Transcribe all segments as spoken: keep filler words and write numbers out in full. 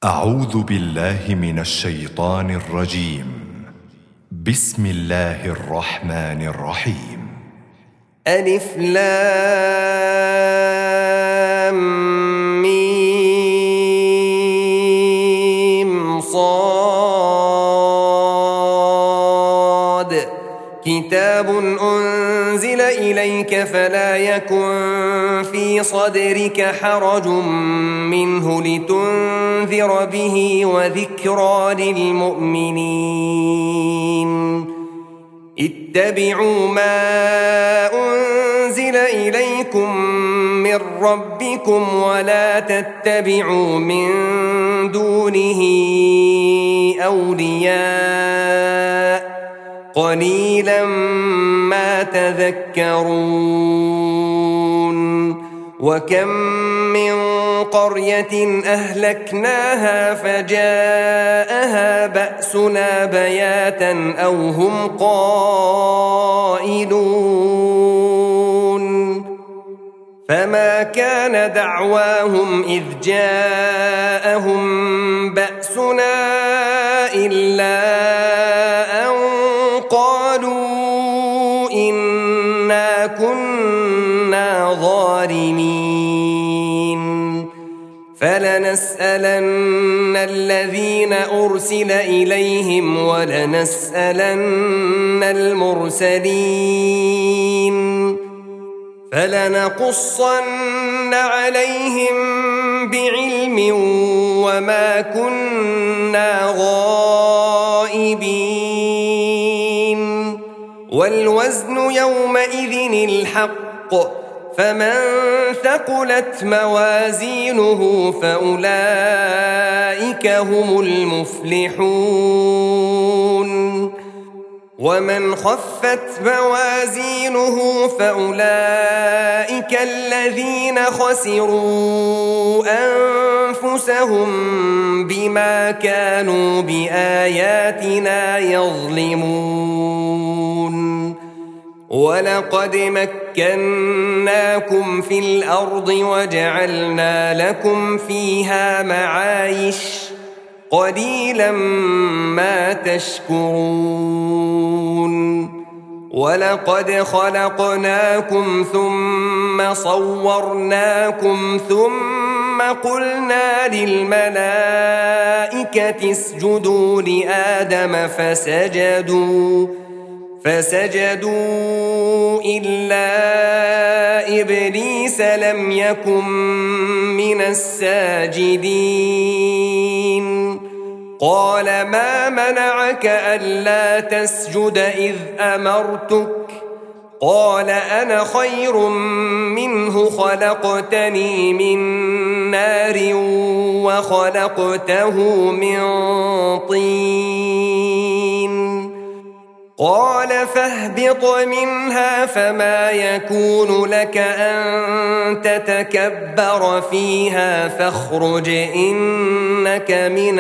أعوذ بالله من الشيطان الرجيم. بسم الله الرحمن الرحيم. ألف لام ميم صاد كتاب أنزل إليك فلا يكن في صدرك حرج منه لتنذر به وذكرى للمؤمنين. اتبعوا ما أنزل إليكم من ربكم ولا تتبعوا من دونه أولياء قليلا ما تذكرون. وكم من قرية أهلكناها فجاءها بأسنا بياتا أو هم قائلون فما كان دعواهم إذ جاءهم بأسنا إلا أن قالوا إنا كنا ظالمين. فلنسألن الذين أرسل إليهم ولنسألن المرسلين فلنقصن عليهم بعلم وما كنا غائبين. والوزن يومئذ الحق فمن ثقلت موازينه فأولئك هم المفلحون. ومن خفت موازينه فأولئك الذين خسروا أنفسهم بما كانوا بآياتنا يظلمون. ولقد مكناكم في الأرض وجعلنا لكم فيها معايش قليلا ما تشكرون. ولقد خلقناكم ثم صورناكم ثم قلنا للملائكة اسجدوا لآدم فسجدوا فسجدوا إلا إبليس لم يكن من الساجدين. قال ما منعك ألا تسجد إذ أمرتك؟ قال أنا خير منه خلقتني من نار وخلقته من طين. قال فاهبط منها فما يكون لك أن تتكبر فيها فاخرج إنك من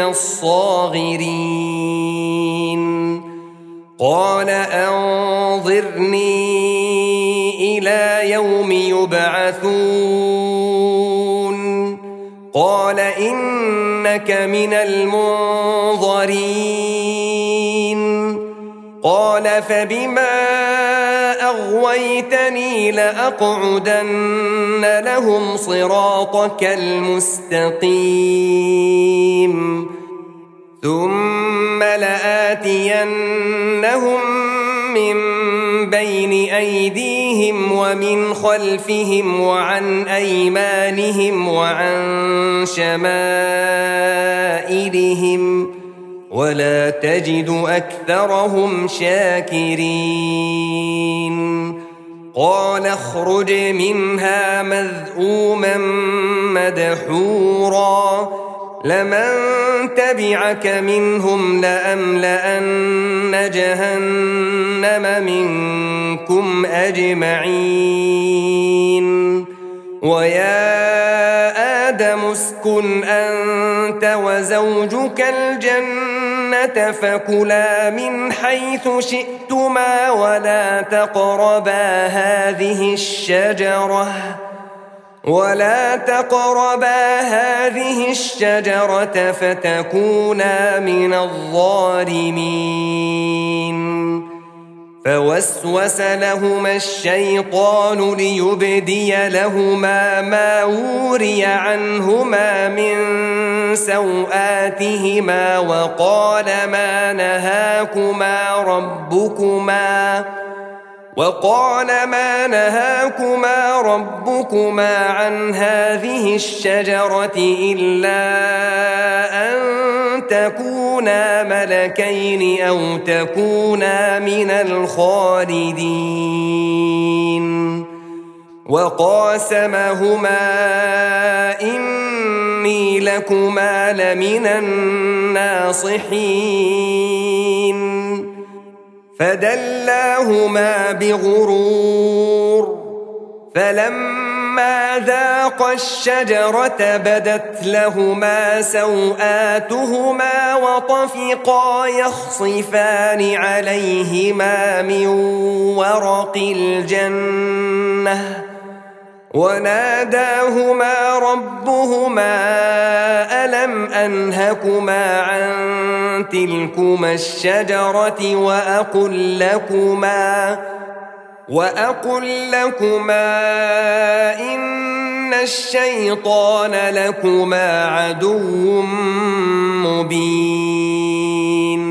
الصاغرين. قال أنظرني إلى يوم يبعثون. قال إنك من المنظرين. قال فبما أغويتني لأقعدن لهم صراطك المستقيم ثم لآتينهم من بين أيديهم ومن خلفهم وعن أيمانهم وعن شمائلهم ولا تجد أكثرهم شاكرين. قال اخرج منها مذءوما مدحورا لمن تبعك منهم لأملأن جهنم منكم أجمعين. ويا آدم اسكن أنت وزوجك الجنة فكلا من حيث شئتما ولا تقربا هذه الشجرة ولا تقربا هذه الشجرة فتكونا من الظالمين فوسوس لهما الشيطان ليبدي لهما ما وري عنهما من سوآتهما وقال ما نهاكما ربكما وقال ما نهاكما ربكما عن هذه الشجرة إلا أن تكونا ملكين أو تكونا من الخالدين وقاسمهما إني لكما لمن الناصحين فدلاهما بغرور فلما ذاقا الشجرة بدت لهما سوآتهما وطفقا يخصفان عليهما من ورق الجنة وناداهما ربهما ألم أنهكما عن تلكما الشجرة وأقل لكما وأقل لكما إن الشيطان لكما عدو مبين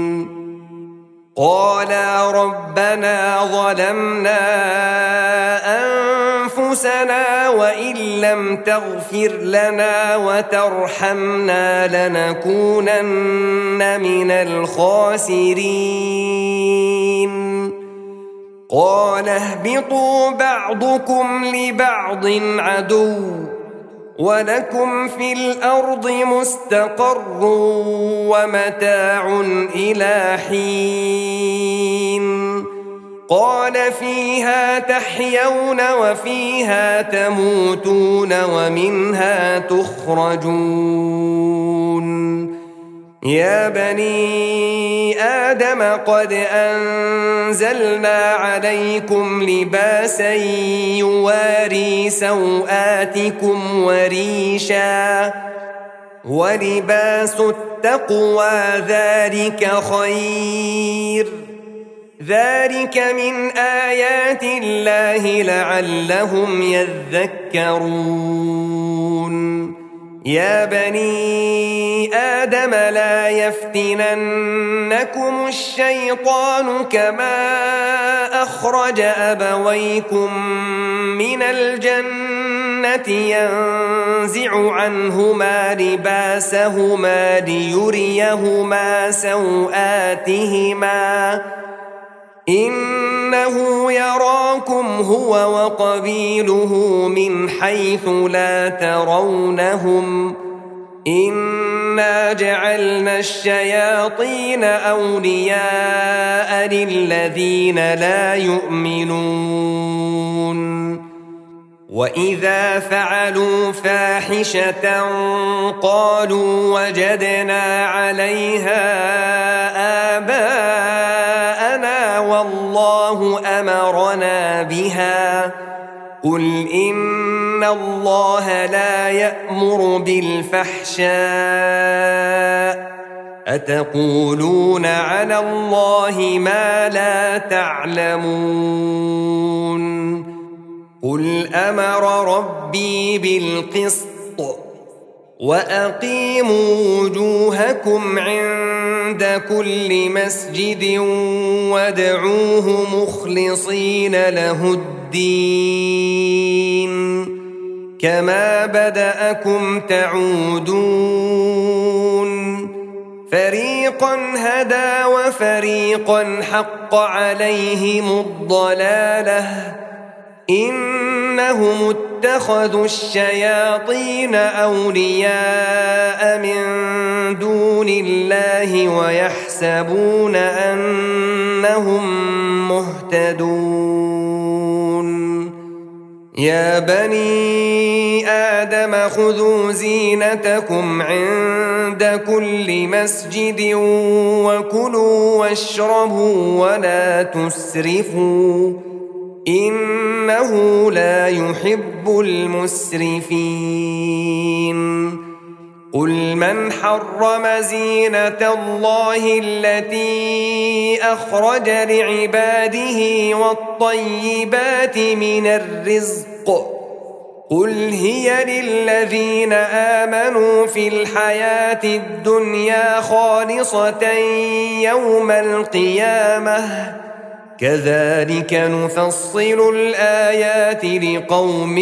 قالا ربنا ظلمنا أنفسنا وإن لم تغفر لنا وترحمنا لنكونن من الخاسرين قال اهبطوا بعضكم لبعض عدو ولكم في الأرض مستقر ومتاع إلى حين قال فيها تحيون وفيها تموتون ومنها تخرجون يا بني آدم قد أنزلنا عليكم لباسا يواري سوآتكم وريشا ولباس التقوى ذلك خير ذلك من آيات الله لعلهم يذكرون يا بني آدم لا يفتننكم الشيطان كما أخرج أبويكم من الجنة ينزع عنهما لباسهما ليريهما سوآتهما إنه يراكم هو وقبيله من حيث لا ترونهم إنا جعلنا الشياطين أولياء للذين لا يؤمنون وإذا فعلوا فاحشة قالوا وجدنا عليها آباءنا والله أمرنا بها قل إن الله لا يأمر بالفحشاء أتقولون على الله ما لا تعلمون قل أمر ربي بالقسط وأقيموا وجوهكم عند كل مسجد وادعوه مخلصين له الدين كما بدأكم تعودون فريقا هدى وفريقا حق عليهم الضلالة إنهم اتخذوا الشياطين أولياء من دون الله ويحسبون أنهم مهتدون يا بني آدم خذوا زينتكم عند كل مسجد وكلوا واشربوا ولا تسرفوا إنه لا يحب المسرفين قل من حرم زينة الله التي أخرج لعباده والطيبات من الرزق قل هي للذين آمنوا في الحياة الدنيا خالصة يوم القيامة كذلك نفصل الآيات لقوم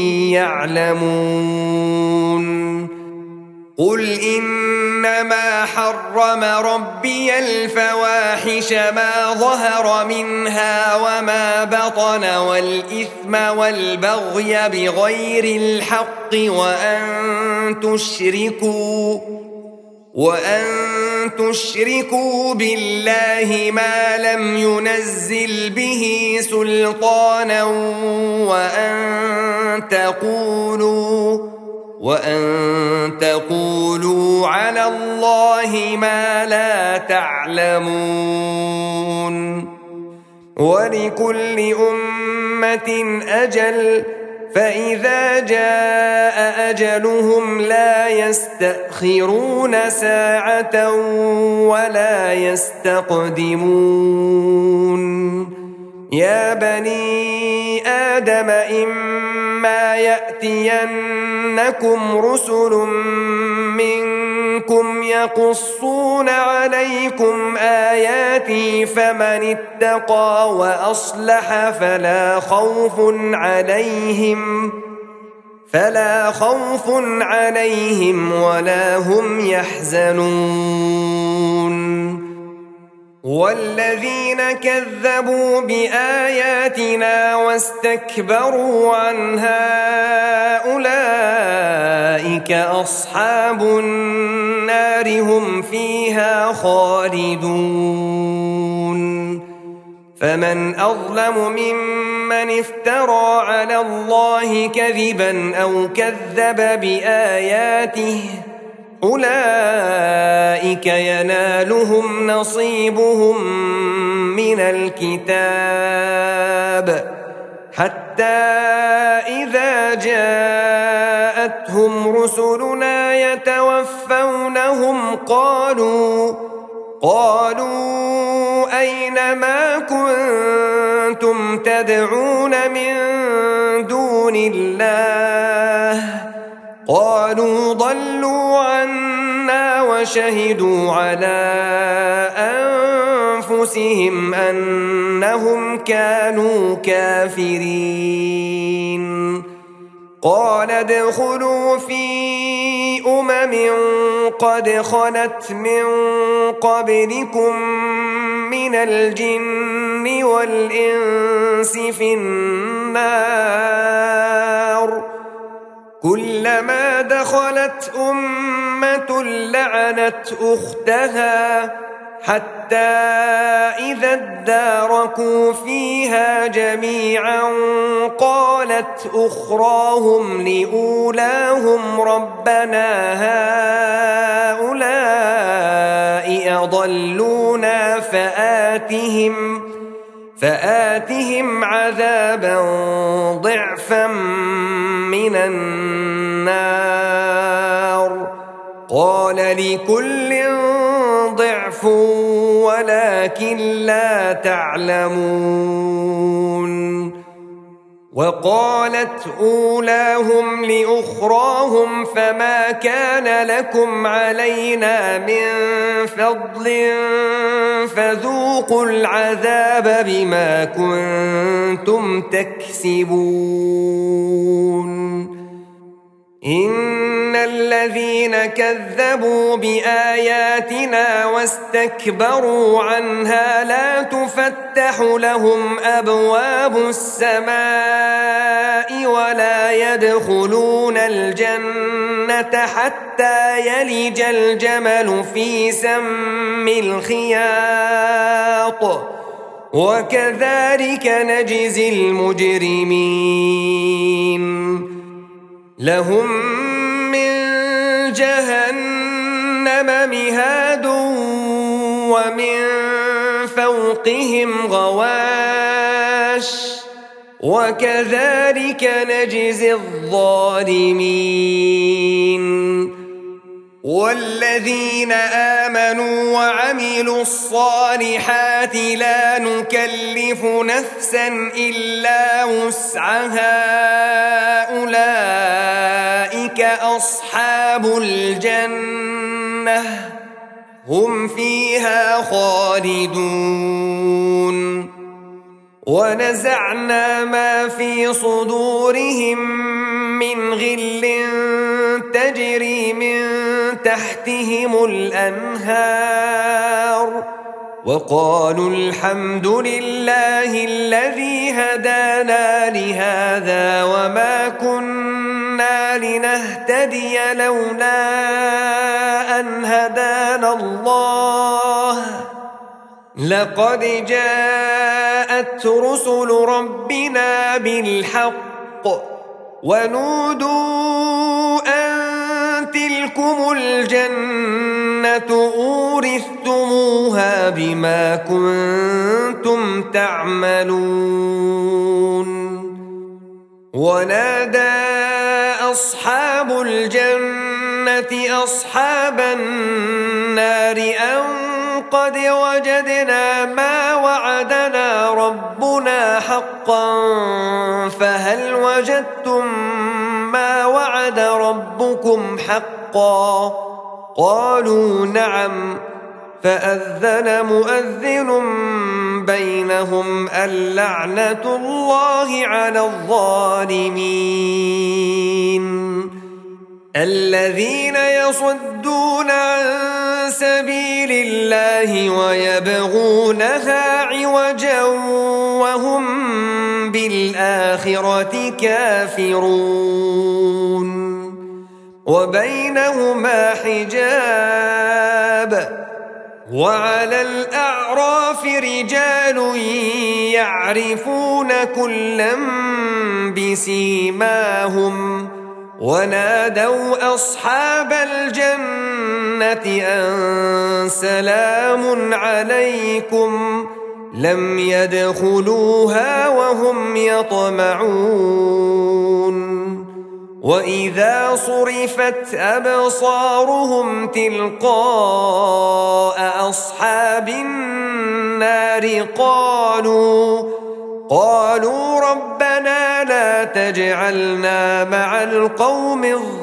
يعلمون قل إنما حرم ربي الفواحش ما ظهر منها وما بطن والإثم والبغي بغير الحق وأن تشركوا وأن تشركوا بالله ما لم ينزل به سلطانا وأن تقولوا وأن تقولوا على الله ما لا تعلمون ولكل أمة أجل فإذا جاء أجلهم لا يستأخرون ساعة ولا يستقدمون يا بني آدم إما يأتينكم رسل منكم يقصون عليكم آياتي فمن اتقى وأصلح فلا خوف عليهم فلا خوف عليهم ولا هم يحزنون والذين كذبوا بآياتنا واستكبروا عنها أولئك أصحاب النار هم فيها خالدون فمن أظلم ممن افترى على الله كذبا أو كذب بآياته أولئك ينالهم نصيبهم من الكتاب حتى إذا جاءتهم رسلنا يتوفونهم قالوا قالوا أين ما كنتم تدعون من دون الله قالوا ضلوا عنا وشهدوا على أنفسهم أنهم كانوا كافرين قال ادخلوا في أمم قد خلت من قبلكم من الجن والإنس في النار كلما دخلت أمة لعنت أختها حتى إذا اداركوا فيها جميعا قالت أخراهم لأولاهم ربنا هؤلاء أضلونا فآتهم فآتهم عذابا ضعفا من النار قال لكل ضعف ولكن لا تعلمون وقالت أولاهم لأخراهم فما كان لكم علينا من فضل فذوقوا العذاب بما كنتم تكسبون إن الذين كذبوا بآياتنا واستكبروا عنها لا تفتح لهم أبواب السماء ولا يدخلون الجنة حتى يلج الجمل في سم الخياط وكذلك نجزي المجرمين لهم من جهنم مهاد ومن فوقهم غواش وكذلك نجزي الظالمين. والذين آمنوا وعملوا الصالحات لا نكلف نفسا إلا وسعها أولئك أصحاب الجنة هم فيها خالدون. ونزعنا ما في صدورهم من غل تجري من تحتهم الأنهار وقالوا الحمد لله الذي هدانا لهذا وما كنا لنهتدي لولا أن هدانا الله لقد جاءت رسل ربنا بالحق ونودوا أن تلكم الجنة أورثتموها بما كنتم تعملون. ونادى أصحاب الجنة أصحاب النار أن قد وجدنا ما وعدنا ربنا حقا فهل وجدتم ما وعد ربكم حقا؟ قالوا نعم. فأذن مؤذن بينهم اللعنة الله على الظالمين. الذين يصدون عن سبيل الله ويبغونها عوجا وهم بالآخرة كافرون. وبينهما حجاب. وعلى الأعراف رجال يعرفون كلا بسيماهم ونادوا أصحاب الجنة أن سلام عليكم لم يدخلوها وهم يطمعون. وإذا صرفت أبصارهم تلقاء أصحاب النار قالوا قالوا ربنا لا تجعلنا مع القوم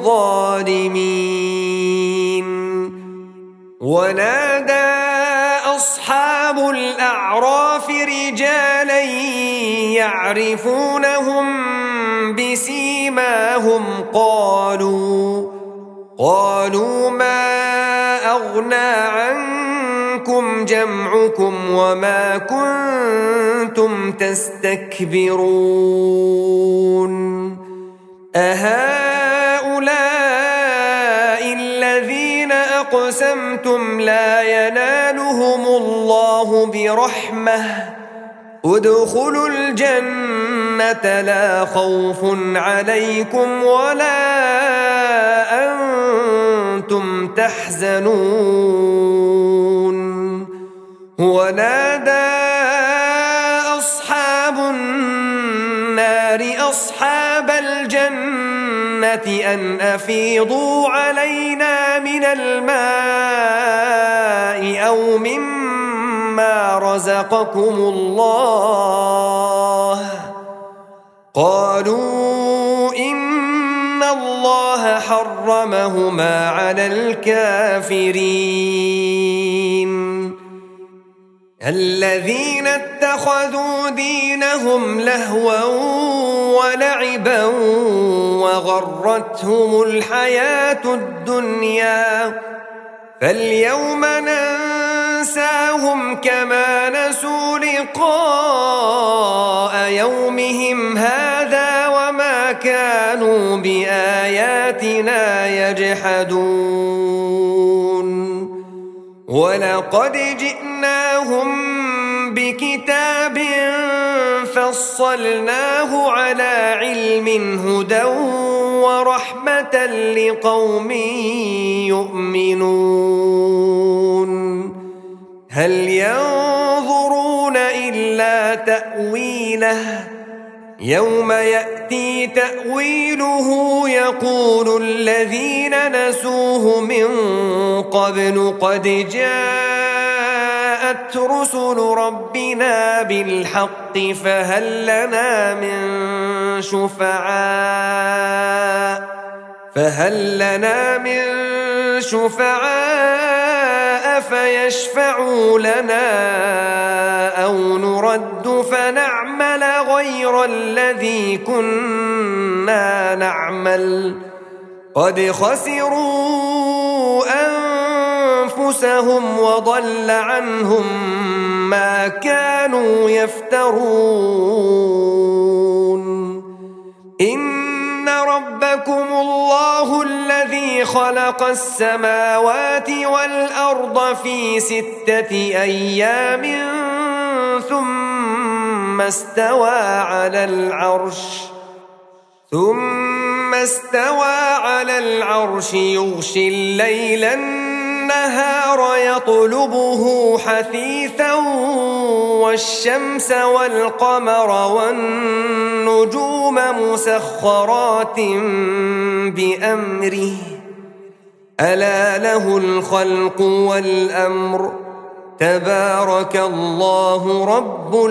الظالمين. ونادى أصحاب الأعراف رجالا يعرفونهم بسيماهم قالوا قالوا ما أغنى عنكم جمعكم وما كنتم تستكبرون أهؤلاء الذين أقسمتم لا ينالهم الله برحمة ادخلوا الجنة لا خوف عليكم ولا أنتم تحزنون. ونادى أصحاب النار أصحاب الجنة أن أفيضوا علينا من الماء أو مما رزقكم الله قالوا إن الله حرمهما على الكافرين. الذين اتخذوا دينهم لهوا ولعبا وغرتهم الحياة الدنيا فاليوم ننساهم كما نسوا لقاء يومهم هذا وما كانوا بآياتنا يجحدون. ولقد جئناهم بكتاب فصلناه على علم هدى ورحمة لقوم يؤمنون. هل ينظرون إلا تأويله يوم يأتي تأويله يقول الذين نسوه من قبل قد جاءت رسل ربنا بالحق فهل لنا من شفعاء فهل لنا من شفعاء فيشفعوا لنا أو نرد فنعمل غير الذي كنا نعمل قد خسروا أنفسهم وضل عنهم ما كانوا يفترون. إن ربكم الله الذي خلق السماوات والأرض في ستة أيام ثم استوى على العرش ثم استوى على العرش يغشي الليل النهار يطلبه حثيثا والشمس والقمر والنجوم مسخرات بأمره ألا له الخلق والأمر تبارك الله رب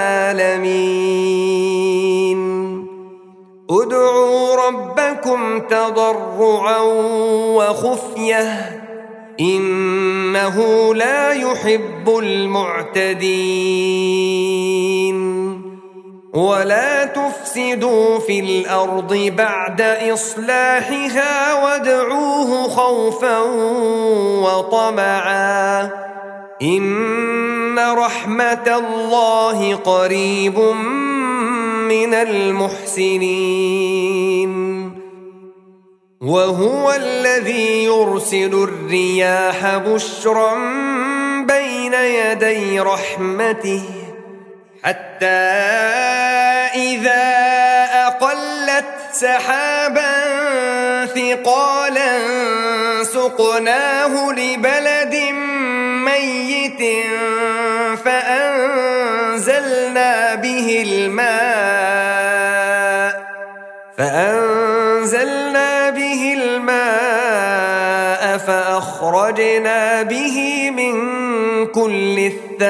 العالمين. ادعوا ربكم تضرعا وخفية إنه لا يحب المعتدين. ولا تفسدوا في الأرض بعد إصلاحها وادعوه خوفا وطمعا إن رحمة الله قريب من المحسنين. وهو الذي يرسل الرياح بشرا بين يدي رحمته حتى إذا أقلت سحابا ثقالا سقناه لبلد ميت فأنزلنا به الماء فأنزلنا به الماء فأخرجنا به من كل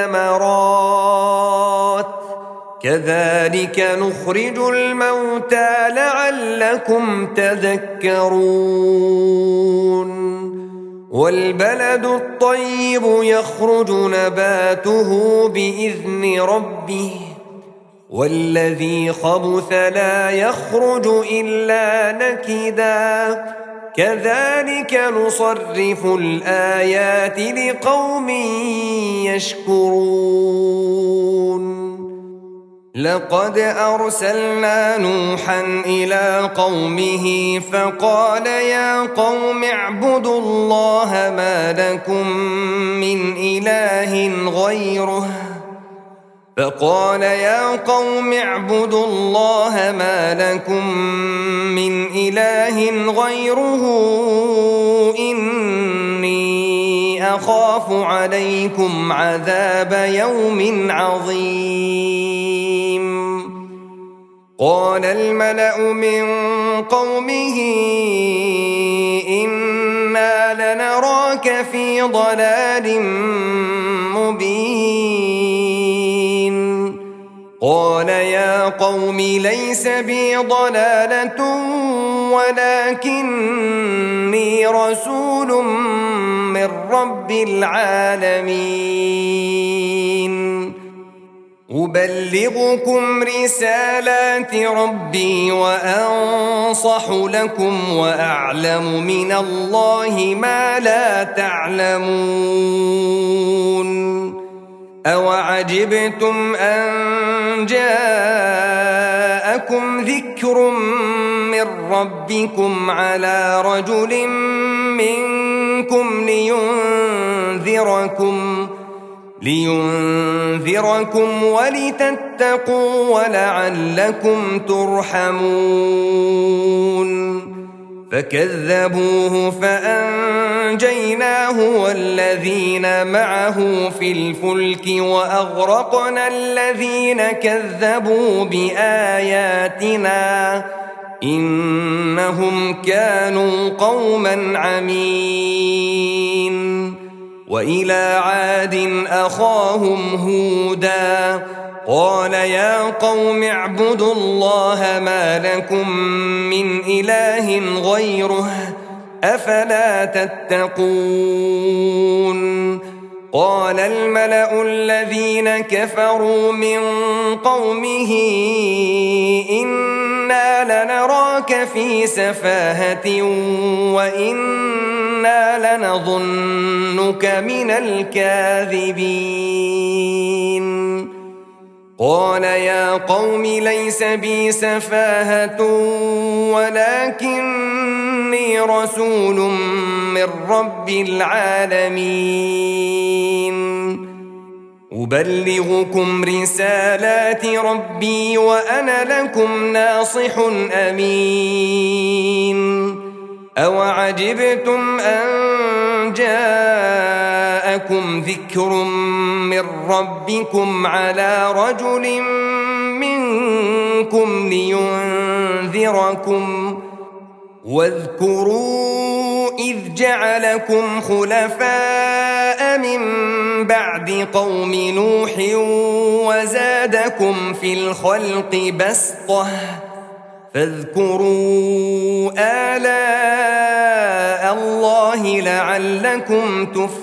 الثمرات كذلك نخرج الموتى لعلكم تذكرون. والبلد الطيب يخرج نباته بإذن ربه والذي خبث لا يخرج إلا نكدا كذلك نصرف الآيات لقوم يشكرون. لقد أرسلنا نوحا إلى قومه فقال يا قوم اعبدوا الله ما لكم من إله غيره فقال يا قوم اعبدوا الله ما لكم من إله غيره إني أخاف عليكم عذاب يوم عظيم. قال الملأ من قومه إنا لنراك في ضلال مبين. قال يا قوم ليس بي ضلالة ولكني رسول من رب العالمين أبلغكم رسالات ربي وأنصح لكم وأعلم من الله ما لا تعلمون. أوعجبتم أن جاءكم ذكر من ربكم على رجل منكم لينذركم لينذركم ولتتقوا ولعلكم ترحمون. فكذبوه فأنجيناه والذين معه في الفلك وأغرقنا الذين كذبوا بآياتنا إنهم كانوا قوما عمين. وإلى عاد أخاهم هودا قال يا قوم اعبدوا الله ما لكم من إله غيره أفلا تتقون. قال الملأ الذين كفروا من قومه إنا لنراك في سفاهة وإنا لنظنك من الكاذبين. قال يا قوم ليس بي سفاهة ولكني رسول من رب العالمين أبلغكم رسالات ربي وأنا لكم ناصح أمين. أوعجبتم أن جاءكم ذكر من ربكم على رجل منكم لينذركم واذكروا إذ جعلكم خلفاء من بعد قوم نوح وزادكم في الخلق بسطة فاذكروا آلاء الله لعلكم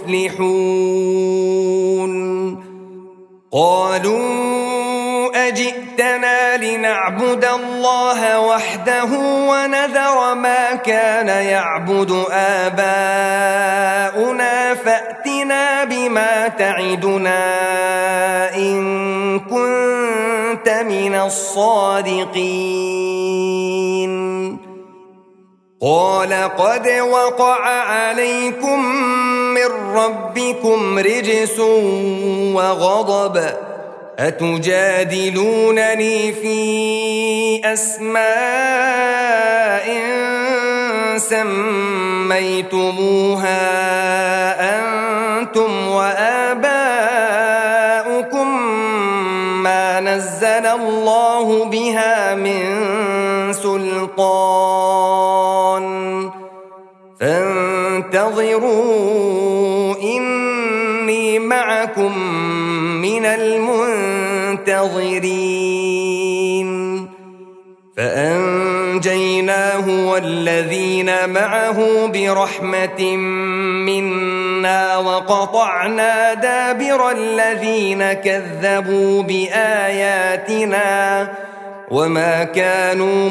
تفلحون. قالوا أجئتنا لنعبد الله وحده ونذر ما كان يعبد آباؤنا فأتنا بما تعدنا إن كنت من الصادقين. قال قد وقع عليكم من ربكم رجس وغضب أتجادلونني في أسماء سميتموها أنتم وآباؤكم ما نزل الله بها من سلطان فانتظروا إني معكم من المنتظرين. فأنجيناه والذين معه برحمة منا وقطعنا دابر الذين كذبوا بآياتنا وما كانوا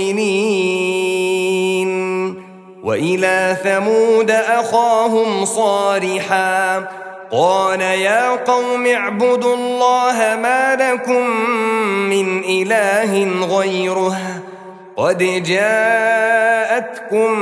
مؤمنين. وإلى ثمود أخاهم صالحا قال يا قوم اعبدوا الله ما لكم من إله غيره قد جاءتكم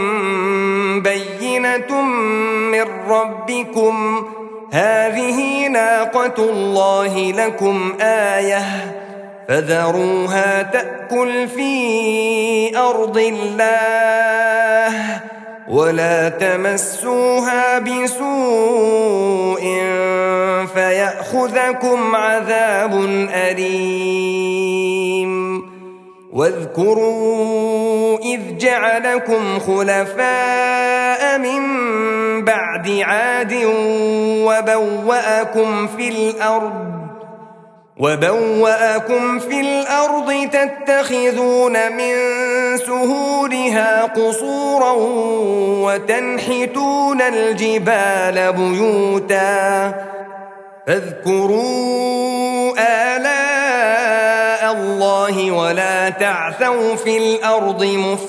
بينة من ربكم هذه ناقة الله لكم آية فذروها تأكل في أرض الله ولا تمسوها بسوء فيأخذكم عذاب أليم. واذكروا إذ جعلكم خلفاء من بعد عاد وبوأكم في الأرض وبوأكم في الأرض تتخذون من سهولها قصورا وتنحتون الجبال بيوتا فاذكروا آلاء الله ولا تعثوا في الأرض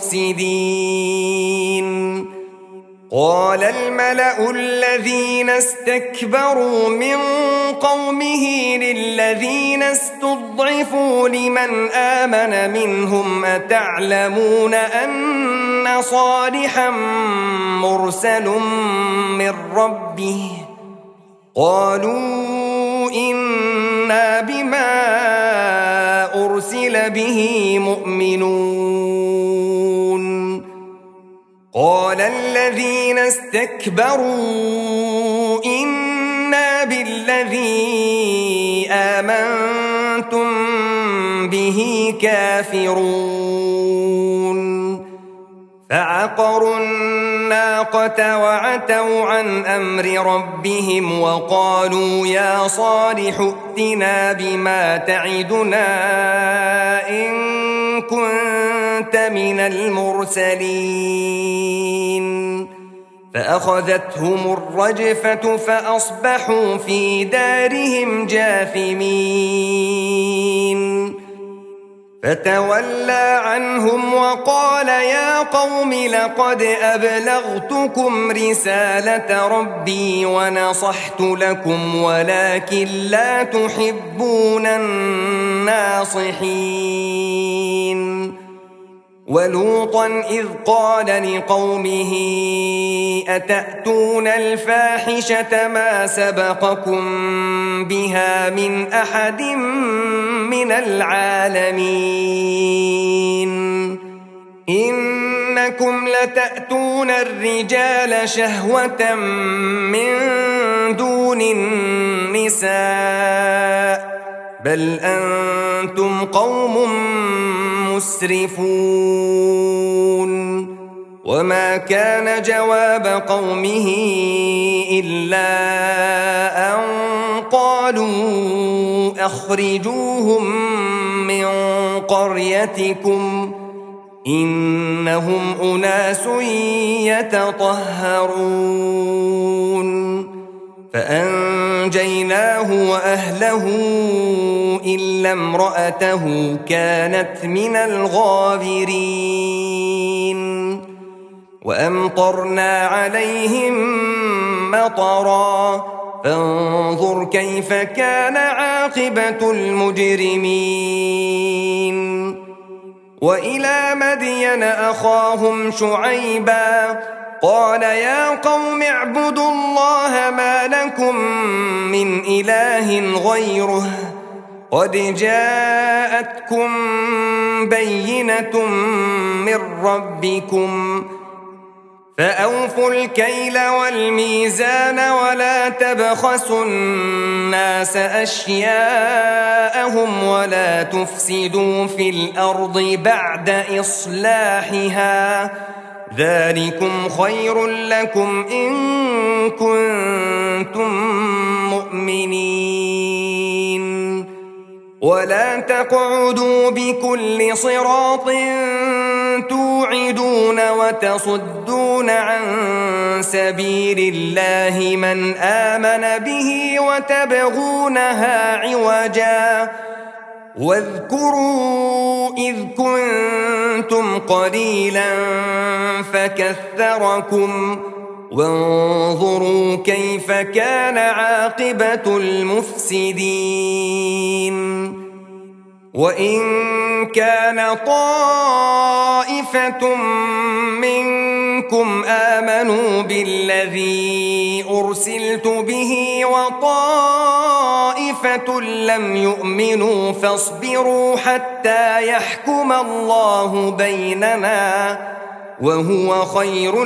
مفسدين. قال الملأ الذين استكبروا من قومه للذين استضعفوا لمن آمن منهم أتعلمون أن صالحا مرسل من ربه قالوا إنا بما أرسل به مؤمنون. قال الذين استكبروا إنا بالذي آمنتم به كافرون فعقروا الناقة وعتوا عن أمر ربهم وقالوا يا صالح ائتنا بما تعدنا إن كنت من المرسلين فأخذتهم الرجفة فأصبحوا في دارهم جاثمين فتولى عنهم وقال يا قوم لقد أبلغتكم رسالة ربي ونصحت لكم ولكن لا تحبون الناصحين ولوطا إذ قال لقومه أتأتون الفاحشة ما سبقكم بها من أحد من العالمين إنكم لتأتون الرجال شهوة من دون النساء بل أنتم قوم مسرفون وما كان جواب قومه إلا أن قالوا أخرجوهم من قريتكم إنهم أناس يتطهرون فأنجيناه وأهله إلا امرأته كانت من الغابرين وأمطرنا عليهم مطرا فانظر كيف كان عاقبة المجرمين وإلى مدين أخاهم شعيبا قال يا قوم اعبدوا الله ما لكم من إله غيره قد جاءتكم بينة من ربكم فأوفوا الكيل والميزان ولا تبخسوا الناس أشياءهم ولا تفسدوا في الأرض بعد إصلاحها ذلكم خير لكم إن كنتم مؤمنين ولا تقعدوا بكل صراط توعدون وتصدون عن سبيل الله من آمن به وتبغونها عوجا واذكروا إذ كنتم قليلا فكثركم وانظروا كيف كان عاقبة المفسدين وإن كان طائفة منكم آمنوا بالذي أرسلت به وطائفة لم يؤمنوا فاصبروا حتى يحكم الله بيننا وهو خير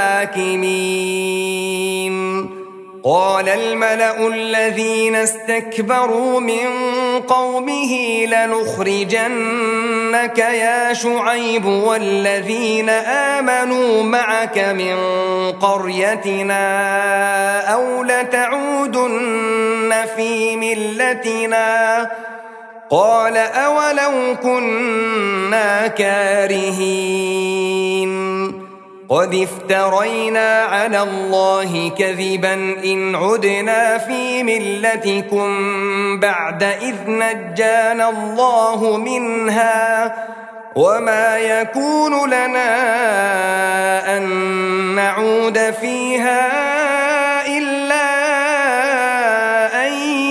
الحاكمين قال الملأ الذين استكبروا من قومه لنخرجنك يا شعيب والذين آمنوا معك من قريتنا أو لتعودن في ملتنا قال أولو كنا كارهين قد افترينا على الله كذبا إن عدنا في ملتكم بعد إذ نجانا الله منها وما يكون لنا أن نعود فيها إلا أن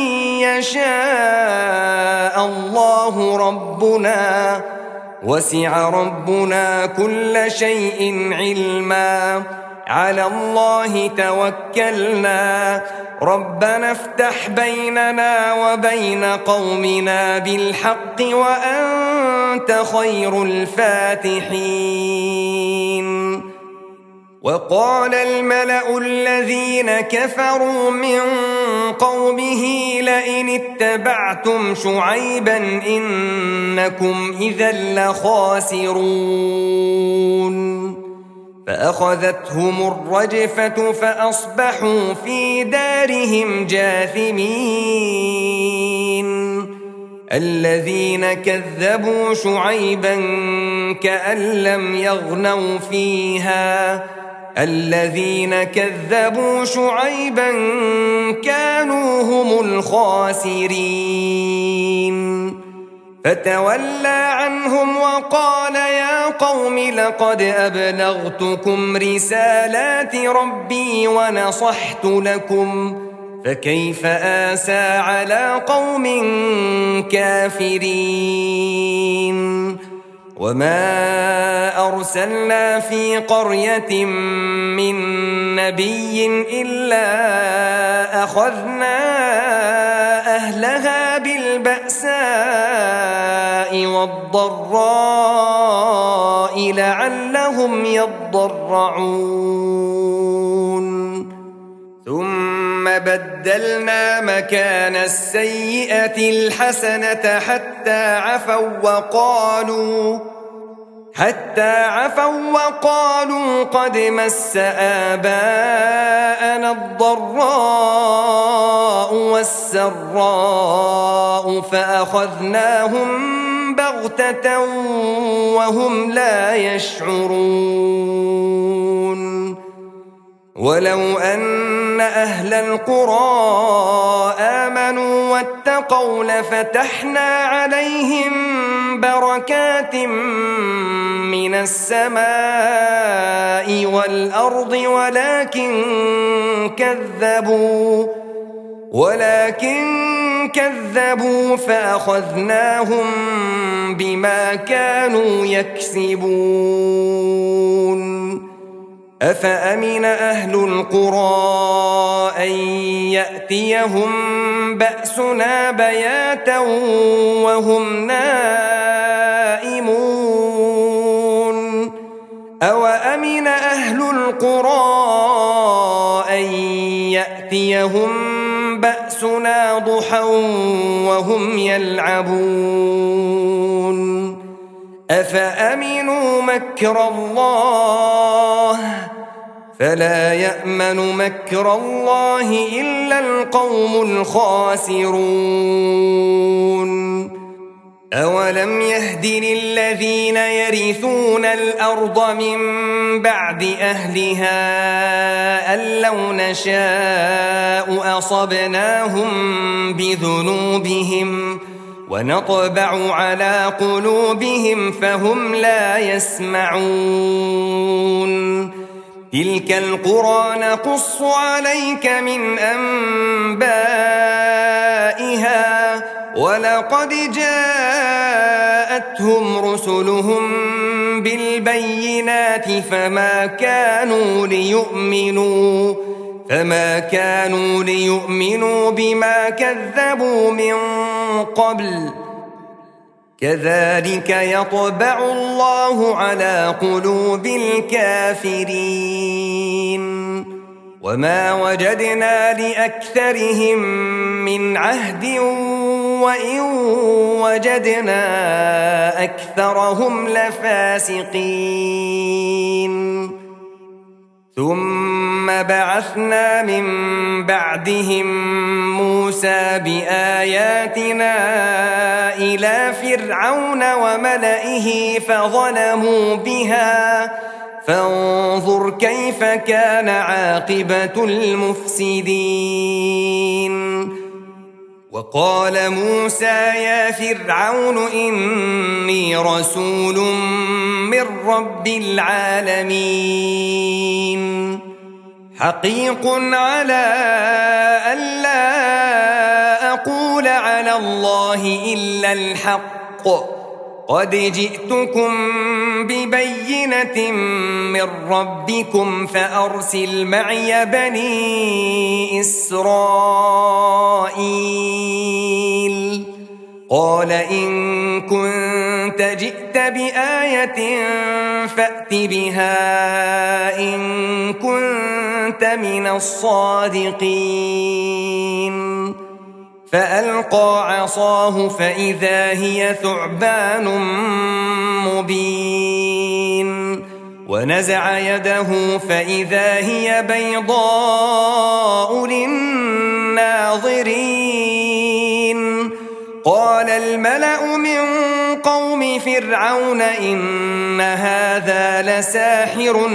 يشاء الله ربنا وسع ربنا كل شيء علما على الله توكلنا ربنا افتح بيننا وبين قومنا بالحق وأنت خير الفاتحين وقال الملأ الذين كفروا من قومه لئن اتبعتم شعيبا إنكم إذا لخاسرون فأخذتهم الرجفة فأصبحوا في دارهم جاثمين الذين كذبوا شعيبا كأن لم يغنوا فيها الذين كذبوا شعيبا كانوا هم الخاسرين فتولى عنهم وقال يا قوم لقد أبلغتكم رسالات ربي ونصحت لكم فكيف آسى على قوم كافرين وما أرسلنا في قرية من نبي إلا أخذنا أهلها بالبأساء والضراء لعلهم يضرعون ثم بدلنا مكان السيئة الحسنة حتى عفوا وقالوا حتى عفوا وقالوا قد مس آباءنا الضراء والسراء فأخذناهم بغتة وهم لا يشعرون ولو أن أهل القرى آمنوا واتقوا لفتحنا عليهم بركات من السماء والأرض ولكن كذبوا ولكن كذبوا فأخذناهم بما كانوا يكسبون أفأمن أهل القرى أن يأتيهم بأسنا بياتا وهم نائمون أوأمن أهل القرى أن يأتيهم بأسنا ضحى وهم يلعبون أفأمنوا مكر الله فلا يأمن مكر الله إلا القوم الخاسرون أولم يهد للذين يرثون الأرض من بعد أهلها أن لو نشاء أصبناهم بذنوبهم ونطبع على قلوبهم فهم لا يسمعون تلك القرى نقص عليك من أنبائها ولقد جاءتهم رسلهم بالبينات فما كانوا ليؤمنوا فما كانوا ليؤمنوا بما كذبوا من قبل كذلك يطبع الله على قلوب الكافرين وما وجدنا لأكثرهم من عهد وإن وجدنا أكثرهم لفاسقين ثم بعثنا من بعدهم موسى بآياتنا إلى فرعون وملئه فظلموا بها فانظر كيف كان عاقبة المفسدين وقال موسى يا فرعون إني رسول من رب العالمين حقيق على ألا أقول على الله إلا الحق قد جئتكم ببينة من ربكم فأرسل معي بني إسرائيل قال إن كنت جئت بآية فأت بها إن كنت من الصادقين فألقى عصاه فإذا هي ثعبان مبين ونزع يده فإذا هي بيضاء للناظرين قال الملأ من قوم فرعون إن هذا لساحر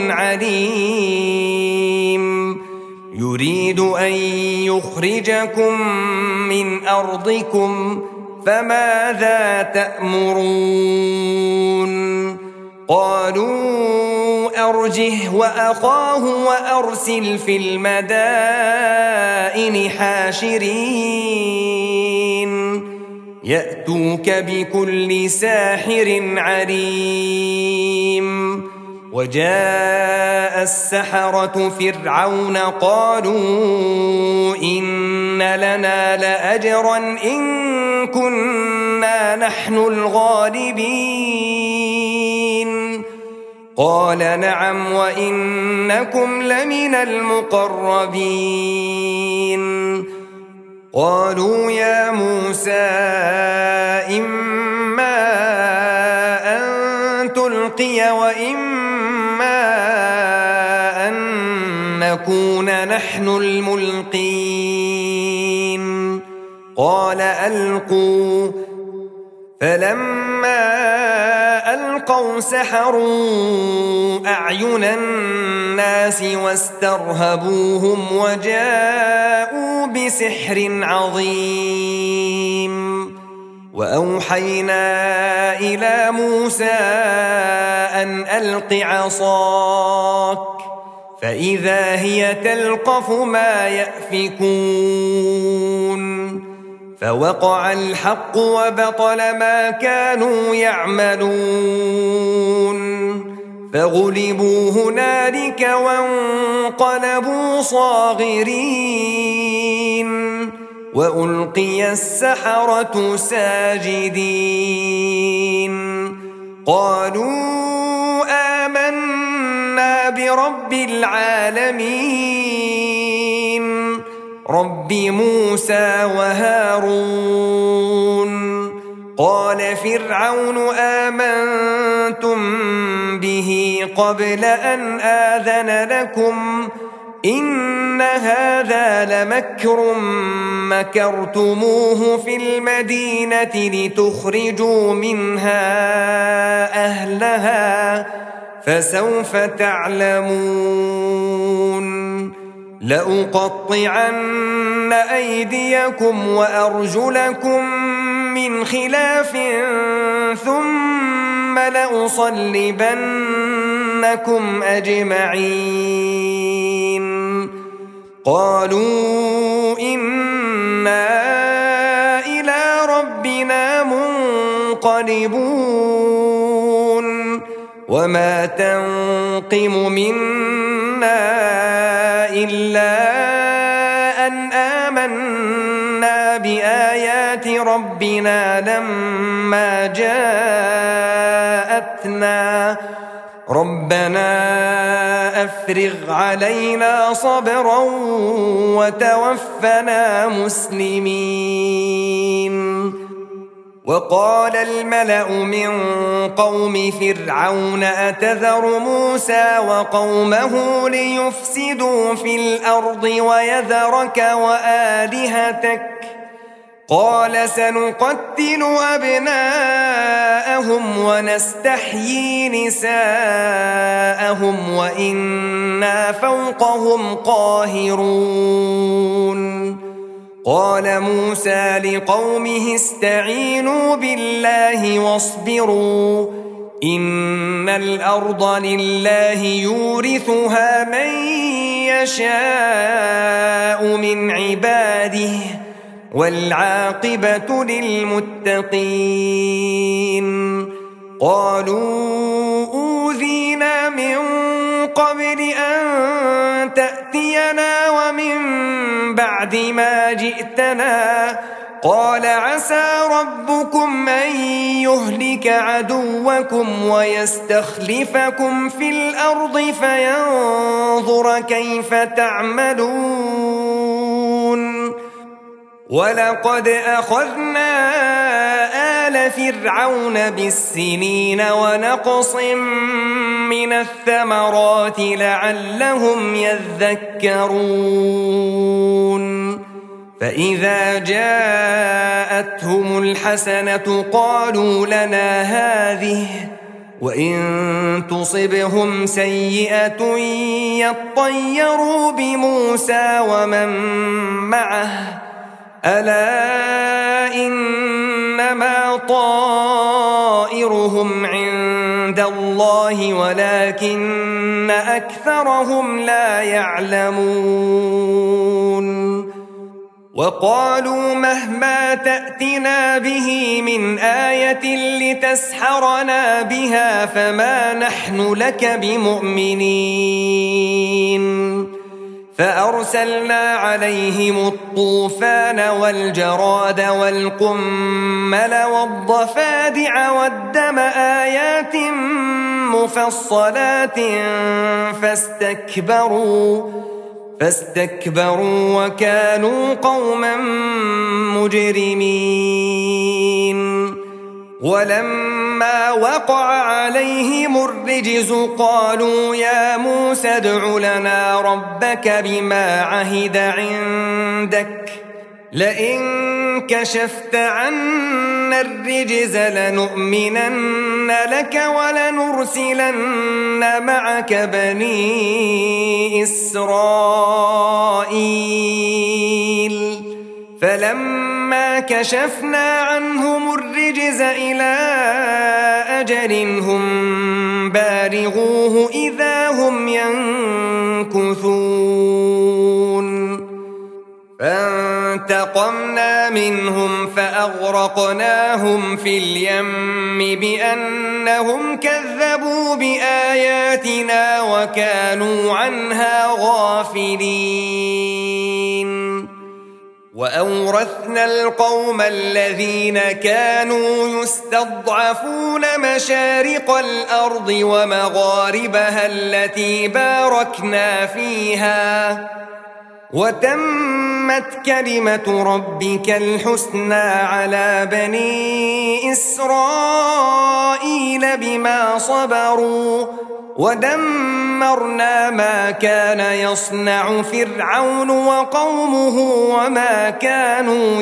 عليم يريد أن يخرجكم من أرضكم فماذا تأمرون قالوا أرجه وأخاه وأرسل في المدائن حاشرين يأتوك بكل ساحر عليم وجاء السحرة فرعون قالوا إن لنا لأجرا إن كنا نحن الغالبين قال نعم وإنكم لمن المقربين قالوا يا موسى إما أن تلقي وإما أن نكون نحن الملقين قال ألقوا فلما ألقوا سحروا أعين الناس واسترهبوهم وجاءوا بسحر عظيم وأوحينا إلى موسى أن ألق عصاك فإذا هي تلقف ما يأفكون فوقع الحق وبطل ما كانوا يعملون فغلبوا هنالك وانقلبوا صاغرين وألقي السحرة ساجدين قالوا آمنا برب العالمين رب موسى وهارون قال فرعون آمنتم به قبل أن آذن لكم إن هذا لمكر مكرتموه في المدينة لتخرجوا منها أهلها فسوف تعلمون لأقطعن أيديكم وأرجلكم من خلاف ثم لأصلبنكم أجمعين قالوا إنا إلى ربنا منقلبون وما تنقم منا إلا أن آمنا بآيات ربنا لما جاءتنا ربنا أفرغ علينا صبرا وتوفنا مسلمين وقال الملأ من قوم فرعون أتذر موسى وقومه ليفسدوا في الأرض ويذرك وآلهتك قال سنقتل أبناءهم ونستحيي نساءهم وإنا فوقهم قاهرون قال موسى لقومه استعينوا بالله واصبروا إن الأرض لله يورثها من يشاء من عباده والعاقبة للمتقين قالوا أوذينا من قبل أن تأتينا ومن بعد ما جئتنا قال عسى ربكم أن يهلك عدوكم ويستخلفكم في الأرض فينظر كيف تعملون ولقد أخذنا آل فرعون بالسنين ونقص من الثمرات لعلهم يذكرون فإذا جاءتهم الحسنة قالوا لنا هذه وإن تصبهم سيئة يطيروا بموسى ومن معه ألا إنما طائرهم عند الله ولكن أكثرهم لا يعلمون وقالوا مهما تأتنا به من آية لتسحرنا بها فما نحن لك بمؤمنين فأرسلنا عليهم الطوفان والجراد والقمل والضفادع والدم آيات مفصلات فاستكبروا فاستكبروا وكانوا قوما مجرمين ولما وقع عليهم الرجز قالوا يا موسى ادع لنا ربك بما عهد عندك لئن كشفت عنا الرجز لنؤمنن لك ولنرسلن معك بني إسرائيل فلما كشفنا عنهم الرجز إلى أجل هم بالغوه إذا هم ينكثون فانتقمنا منهم فأغرقناهم في اليم بأنهم كذبوا بآياتنا وكانوا عنها غافلين وأورثنا القوم الذين كانوا يستضعفون مشارق الأرض ومغاربها التي باركنا فيها وتمت كلمة ربك الحسنى على بني إسرائيل بما صبروا ودمرنا ما كان يصنع فرعون وقومه وما كانوا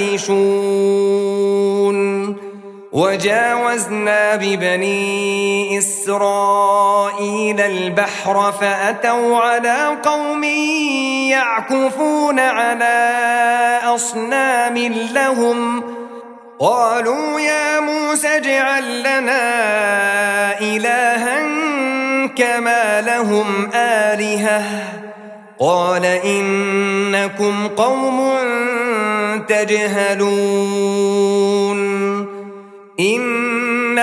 يعرشون وجاوزنا ببني إسرائيل البحر فأتوا على قوم يعكفون على أصنام لهم قالوا يا موسى اجعل لنا إلها كما لهم آلهة قال إنكم قوم تجهلون إن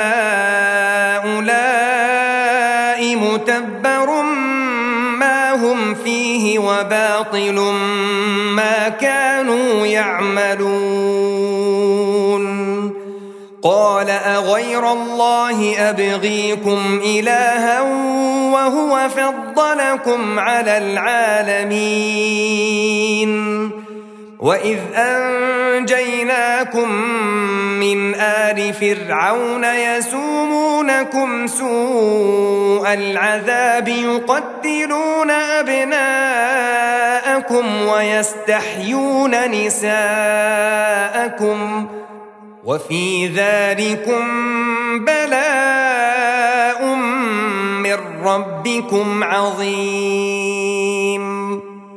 هؤلاء متبر ما هم فيه وباطل ما كانوا يعملون قال أغير الله أبغيكم إلها وهو فضلكم على العالمين وإذ أنجيناكم من آل فرعون يسومونكم سوء العذاب يقتلون أبناءكم ويستحيون نساءكم وفي ذلكم بلاء من ربكم عظيم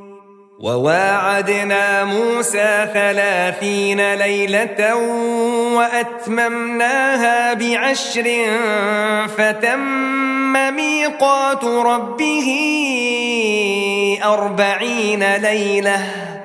وواعدنا موسى ثلاثين ليلة وأتممناها بعشر فتم ميقات ربه أربعين ليلة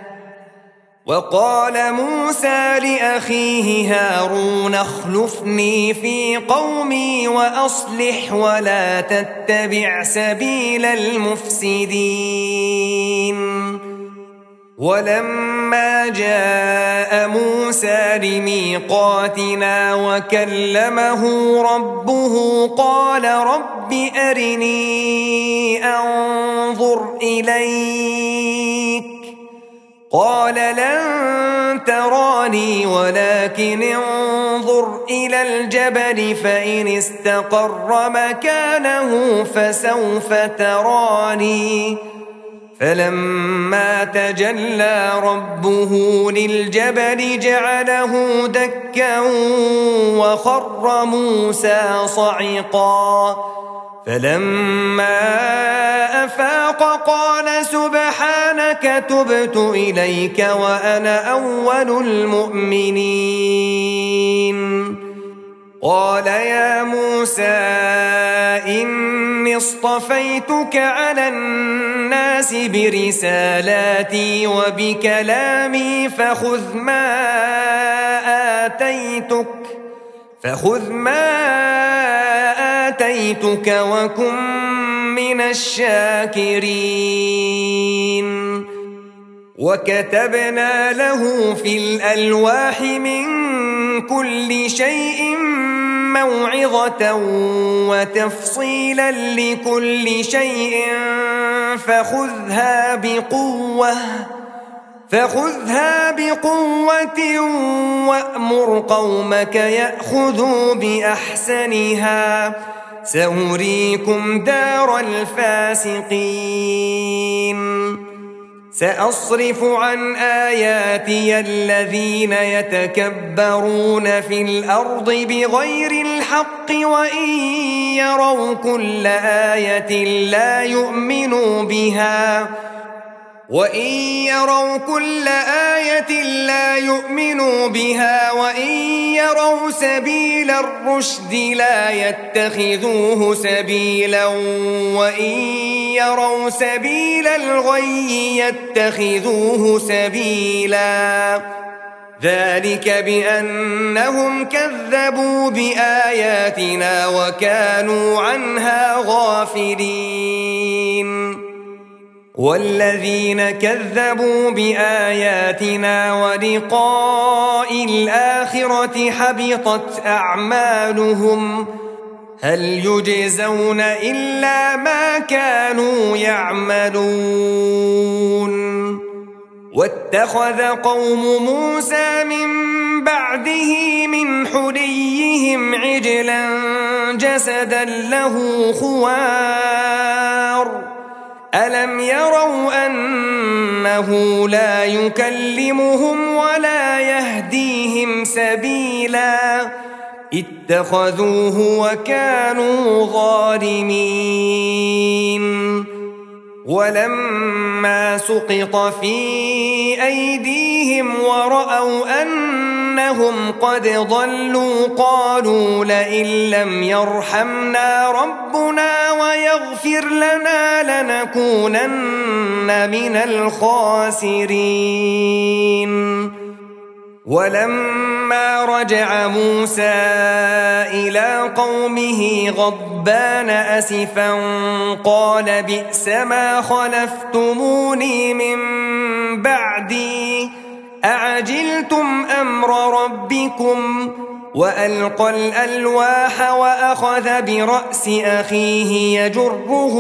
وقال موسى لأخيه هارون اخلفني في قومي وأصلح ولا تتبع سبيل المفسدين ولما ولما جاء موسى لميقاتنا وكلمه ربه قال رب أرني أنظر إليك قال لن تراني ولكن انظر إلى الجبل فإن استقر مكانه فسوف تراني فلما تجلى ربه للجبل جعله دكا وخر موسى صعقا فلما أفاق قال سبحانك تبت إليك وأنا أول المؤمنين قال يا موسى إني اصطفيتك على الناس برسالاتي وبكلامي فخذ ما آتيتك فخذ ما آتيتك وكن من الشاكرين وكتبنا له في الألواح من كل شيء موعظة وتفصيلا لكل شيء فخذها بقوة فخذها بقوة وأمر قومك يأخذوا بأحسنها سأريكم دار الفاسقين سأصرف عن آياتي الذين يتكبرون في الأرض بغير الحق وإن يروا كل آية لا يؤمنوا بها وإن يروا كل آية لا يؤمنوا بها وإن يروا سبيل الرشد لا يتخذوه سبيلا وإن يروا سبيل الغي يتخذوه سبيلا ذلك بأنهم كذبوا بآياتنا وكانوا عنها غافلين والذين كذبوا بآياتنا ولقاء الآخرة حبطت أعمالهم هل يجزون إلا ما كانوا يعملون واتخذ قوم موسى من بعده من حليهم عجلا جسدا له خوار ألم يروا أنه لا يكلمهم ولا يهديهم سبيلا اتخذوه وكانوا ظالمين ولما سقط في أيديهم ورأوا أنهم قد ضلوا قالوا لئن لم يرحمنا ربنا ويغفر لنا لنكونن من الخاسرين ولما رجع موسى إلى قومه غضبان أسفا قال بئس ما خلفتموني من بعدي أعجلتم أمر ربكم وألقى الألواح وأخذ برأس أخيه يجره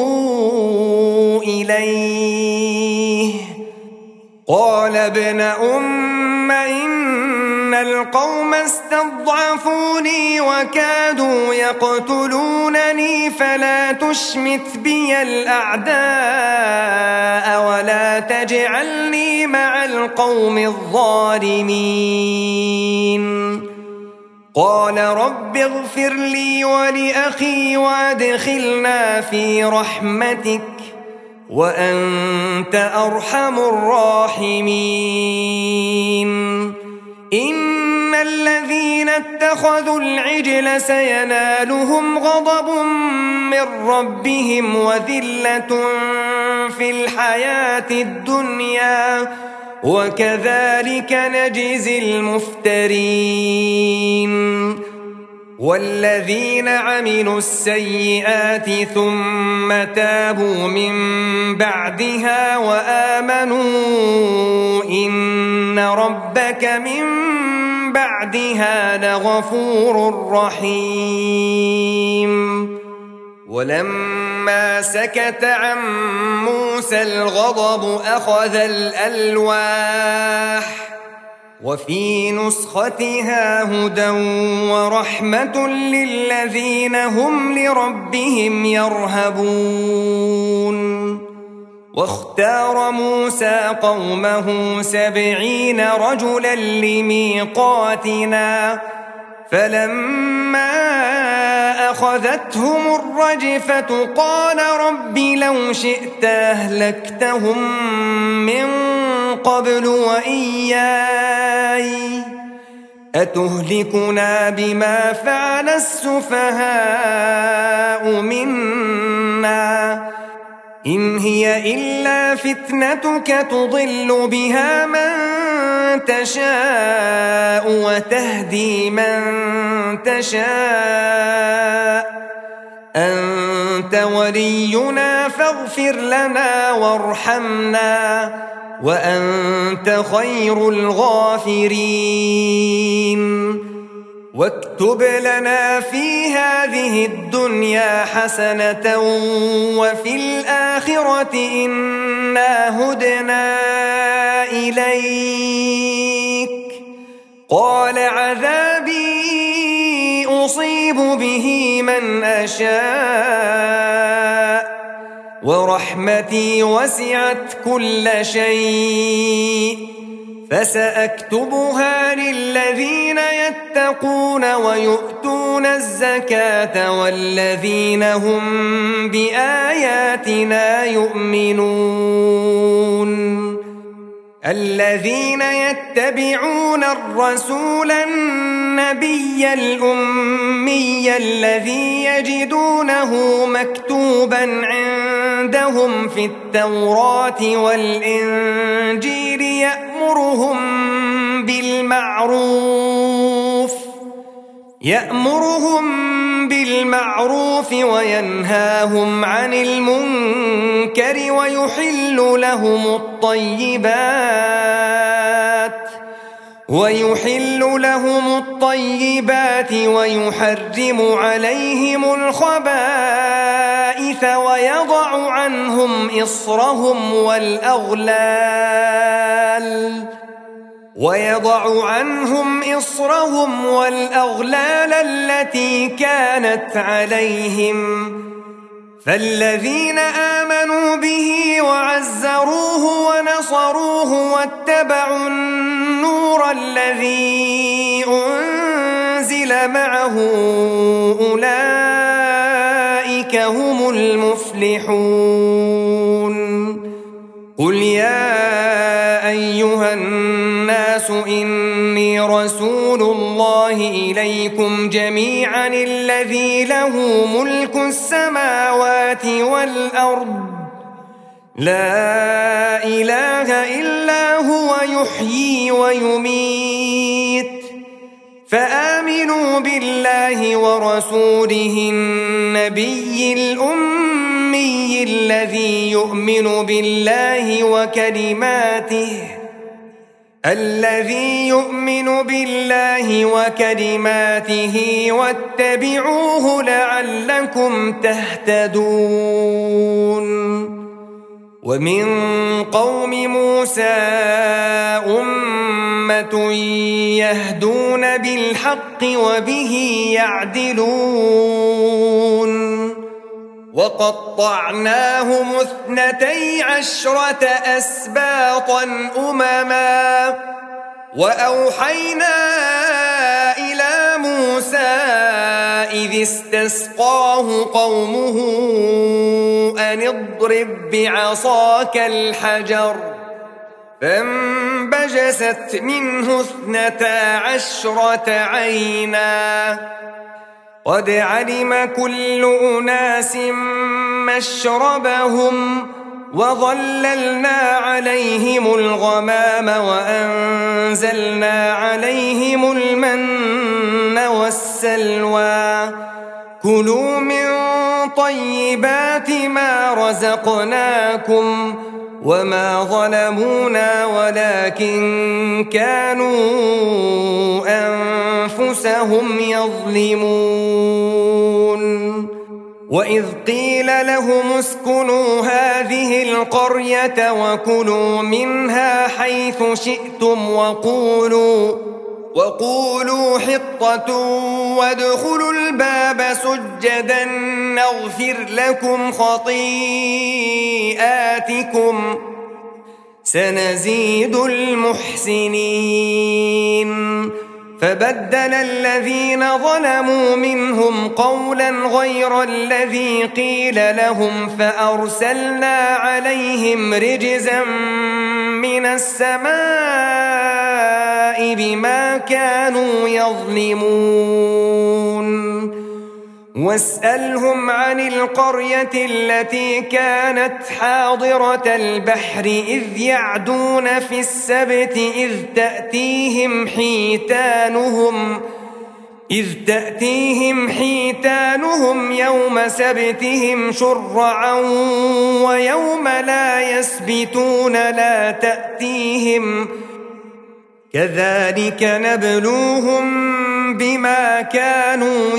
إليه قال ابن أم إن القوم استضعفوني وكادوا يقتلونني فلا تشمت بي الأعداء ولا تجعلني مع القوم الظالمين قال رب اغفر لي ولأخي وادخلنا في رحمتك وأنت أرحم الراحمين إن الذين اتخذوا العجل سينالهم غضب من ربهم وذلة في الحياة الدنيا وكذلك نجزي المفترين والذين عملوا السيئات ثم تابوا من بعدها وآمنوا إن ربك من بعدها لغفور رحيم. ولما سكت عن موسى الغضب أخذ الألواح وفي نسختها هدى ورحمة للذين هم لربهم يرهبون. واختار موسى قومه سبعين رجلا لميقاتنا فلما أخذتهم الرجفة قال رب لو شئت أهلكتهم من قبل وإياي أتهلكنا بما فعل السفهاء منا إن هي إلا فتنتك تضل بها من تشاء وتهدي من تشاء أنت ولينا فاغفر لنا وارحمنا وأنت خير الغافرين. واكتب لنا في هذه الدنيا حسنة وفي الآخرة إنا هدنا إليك قال عذابي أصيب به من أشاء ورحمتي وسعت كل شيء فسأكتبها للذين يتقون ويؤتون الزكاة والذين هم بآياتنا يؤمنون. الذين يتبعون الرسول النبي الأمي الذي يجدونه مكتوبا عندهم في التوراة والإنجيل يأمرهم بالمعروف يأمرهم بالمعروف وينهاهم عن المنكر ويحل لهم الطيبات ويحل لهم الطيبات ويحرم عليهم الخبائث ويضع عنهم إصرهم والأغلال ويضع عنهم إصرهم والأغلال التي كانت عليهم فالذين آمنوا به وعزروه ونصروه واتبعوا النور الذي أنزل معه أولئك هم المفلحون. قل يا أيها الناس إني رسول الله إليكم جميعا الذي له ملك السماوات والأرض لا إله إلا هو يحيي ويميت فآمنوا بالله ورسوله النبي الأمي الذي يؤمن بالله وكلماته الذي يؤمن بالله وكلماته واتبعوه لعلكم تهتدون. ومن قوم موسى أمة يهدون بالحق وبه يعدلون. وقطعناهم اثنتي عشرة أسباطا أمما وأوحينا إلى موسى إذ استسقاه قومه أن اضرب بعصاك الحجر فانبجست منه اثنتا عشرة عينا قد علم كل أناس مشربهم وظللنا عليهم الغمام وأنزلنا عليهم المن والسلوى كلوا من طيبات ما رزقناكم وما ظلمونا ولكن كانوا أنفسهم يظلمون وإذ قيل لهم اسكنوا هذه القرية وكلوا منها حيث شئتم وقولوا وقولوا حطة وادخلوا الباب سجدا نغفر لكم خطيئاتكم سنزيد المحسنين فبدل الذين ظلموا منهم قولا غير الذي قيل لهم فأرسلنا عليهم رجزا من السماء بما كانوا يظلمون واسألهم عن القرية التي كانت حاضرة البحر إذ يعدون في السبت إذ تأتيهم حيتانهم إذ تأتيهم حيتانهم يوم سبتهم شرعا ويوم لا يسبتون لا تأتيهم كذلك نبلوهم بما كانوا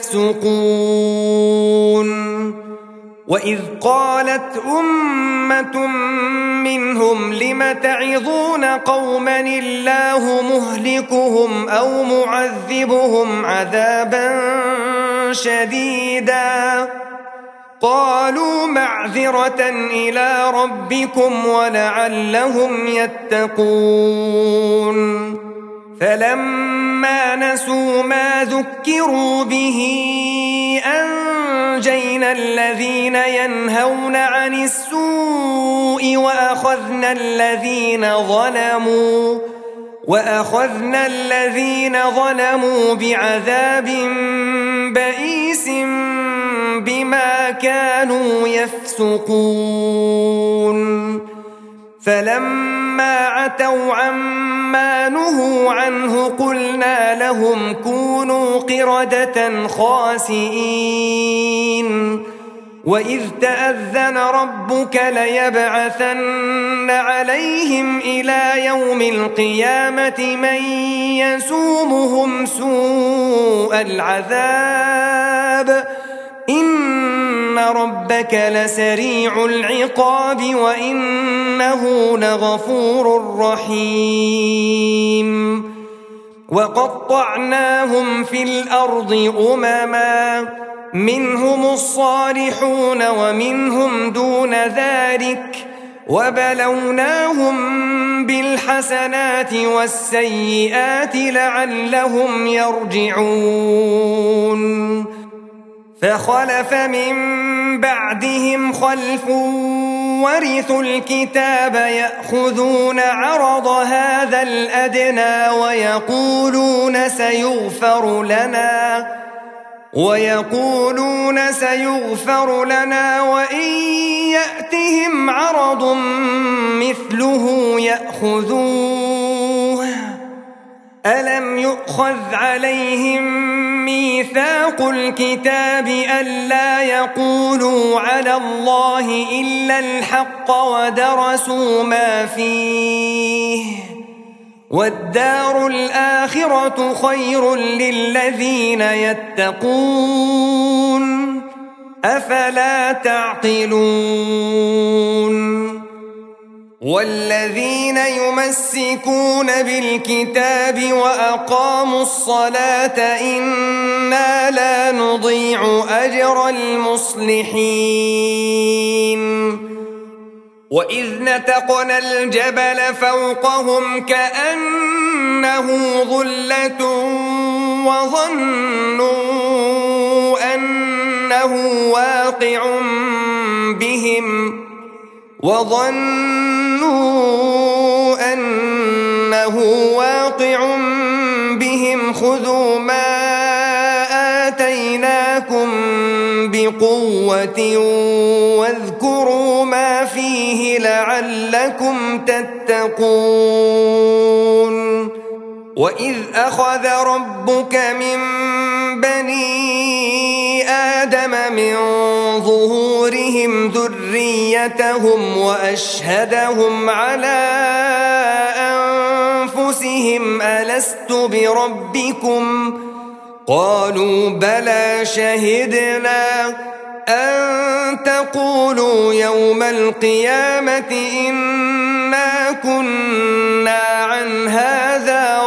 يفسقون وإذ قالت أمة منهم لم تعظون قوما الله مهلكهم أو معذبهم عذابا شديدا قالوا معذرة إلى ربكم ولعلهم يتقون فلما نسوا ما ذكروا به أنجينا الذين ينهون عن السوء وأخذنا الذين ظلموا وأخذنا الذين ظلموا بعذاب بئيس بما كانوا يفسقون فلما عتوا عما نهوا عنه قلنا لهم كونوا قردة خاسئين وإذ تأذن ربك ليبعثن عليهم إلى يوم القيامة من يسومهم سوء العذاب إن ربك لسريع العقاب وإنه لغفور رحيم وقطعناهم في الأرض أمما منهم الصالحون ومنهم دون ذلك وبلوناهم بالحسنات والسيئات لعلهم يرجعون فخلف من بعدهم خلف ورثوا الكتاب يأخذون عرض هذا الأدنى ويقولون سيغفر لنا ويقولون سيغفر لنا وإن يأتهم عرض مثله يأخذوه ألم يؤخذ عليهم ميثاق الكتاب ألا يقولوا على الله إلا الحق ودرسوا ما فيه والدار الآخرة خير للذين يتقون أفلا تعقلون والذين يمسكون بالكتاب وأقاموا الصلاة إنا لا نضيع أجر المصلحين وإذ نتقنا الجبل فوقهم كأنه ظلة وظنوا أنه واقع بهم وظنوا أنه واقع بهم خذوا ما آتيناكم بقوة واذكروا ما فيه لعلكم تتقون وإذ أخذ ربك من بني آدم من ظهورهم ذريتهم ذريتهم وأشهدهم على أنفسهم ألست بربكم قالوا بلى شهدنا أن تقولوا يوم القيامة إنا كنا عن هذا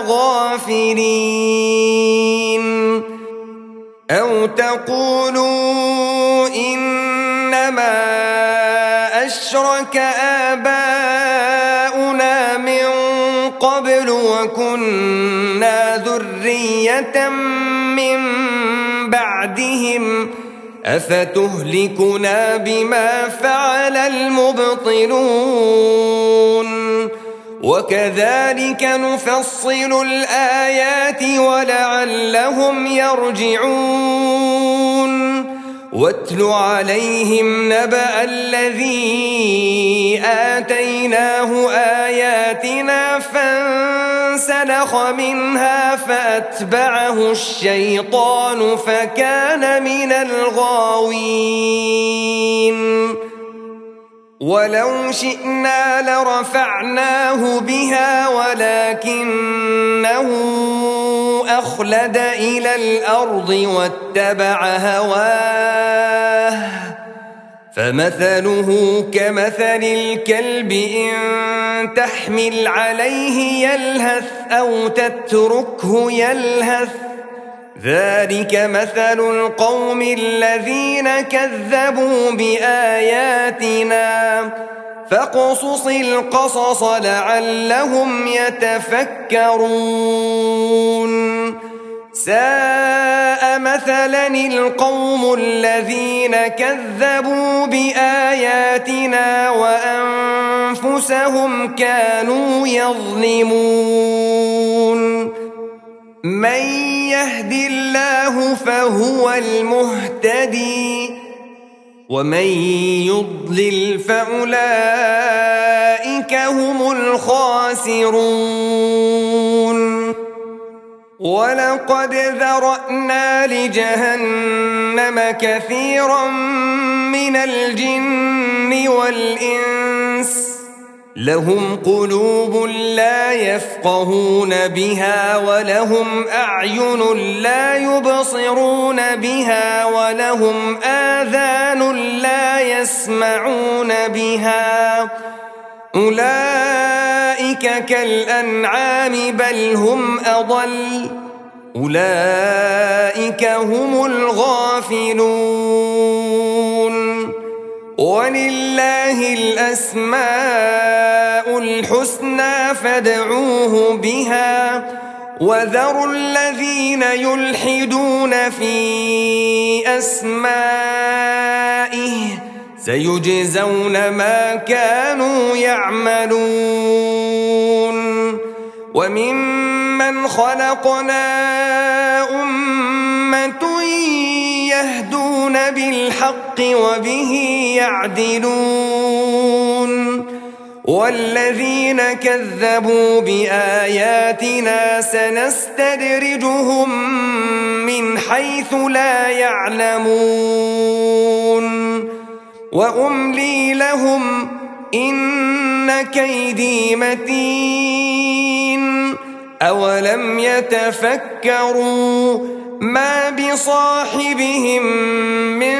غافلين أو تقولوا إنما أشرك آباؤنا من قبل وكنا ذرية من بعدهم أفتهلكنا بما فعل المبطلون وكذلك نفصل الآيات ولعلهم يرجعون واتل عليهم نبأ الذي آتيناه آياتنا فانسلخ منها فأتبعه الشيطان فكان من الغاوين ولو شئنا لرفعناه بها ولكنه أخلد إلى الأرض واتبع هواه فمثله كمثل الكلب إن تحمل عليه يلهث أو تتركه يلهث ذلك مثل القوم الذين كذبوا بآياتنا فاقصص القصص لعلهم يتفكرون ساء مثلا القوم الذين كذبوا بآياتنا وأنفسهم كانوا يظلمون من يهد الله فهو المهتدي ومن يضلل فأولئك هم الخاسرون ولقد ذرأنا لجهنم كثيرا من الجن والإنس لهم قلوب لا يفقهون بها ولهم أعين لا يبصرون بها ولهم آذان لا يسمعون بها أولئك كالأنعام بل هم أضل أولئك هم الغافلون ولله الأسماء الحسنى فادعوه بها وذروا الذين يلحدون في أسمائه سيجزون ما كانوا يعملون وممن خلقنا أمة يهدون بالحق وبه يعدلون والذين كذبوا بآياتنا سنستدرجهم من حيث لا يعلمون وأملي لهم إن كيدي متين أولم يتفكروا ما بصاحبهم من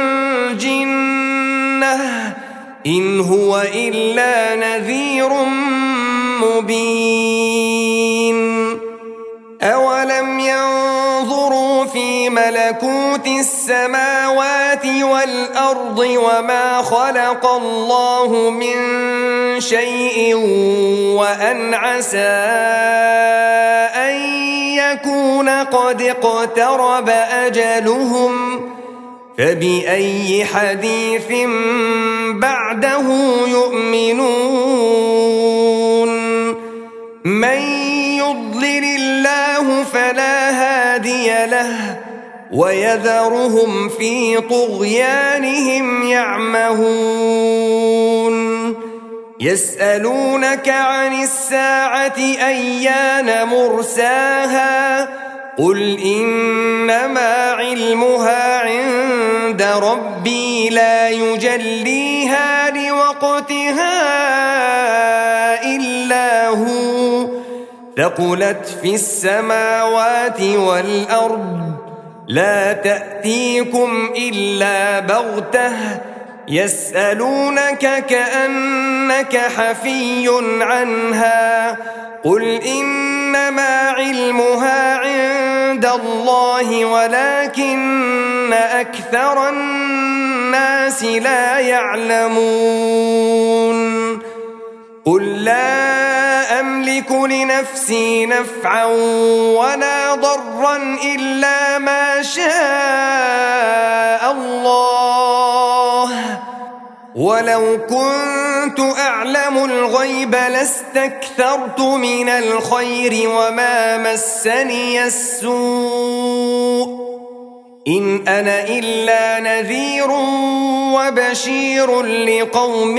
جنة إن هو إلا نذير مبين أولم ينظروا في ملكوت السماوات والأرض وما خلق الله من شيء وأن عسى أن يكون قد اقترب أجلهم فبأي حديث بعده يؤمنون من يضلل الله فلا هادي له ويذرهم في طغيانهم يعمهون يسألونك عن الساعة أيان مرساها قل إنما علمها عند ربي لا يجليها لوقتها إلا هو ثقلت في السماوات والأرض لا تأتيكم إلا بغتة يسألونك كأنك حفي عنها قل إنما علمها عند الله ولكن أكثر الناس لا يعلمون قل لا أملك لنفسي نفعا ولا ضرا إلا ما شاء الله ولو كنت أعلم الغيب لاستكثرت من الخير وما مسني السوء إن أنا إلا نذير وبشير لقوم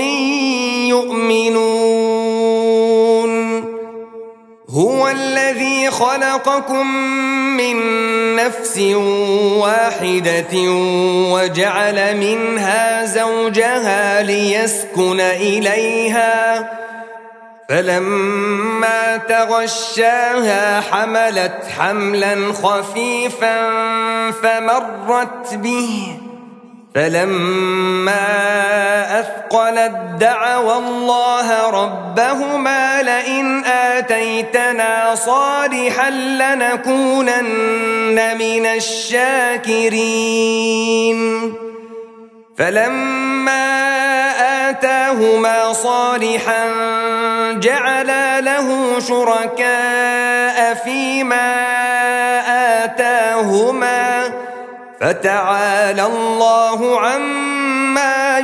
يؤمنون هو الذي خلقكم من نفس واحدة وجعل منها زوجها ليسكن إليها فلما تغشاها حملت حملا خفيفا فمرت به فلما أثقلت دعوا الله ربهما لئن آتيتنا صالحا لنكونن من الشاكرين فلما آتاهما صالحا جعلا له شركاء فيما آتاهما فتعالى الله عما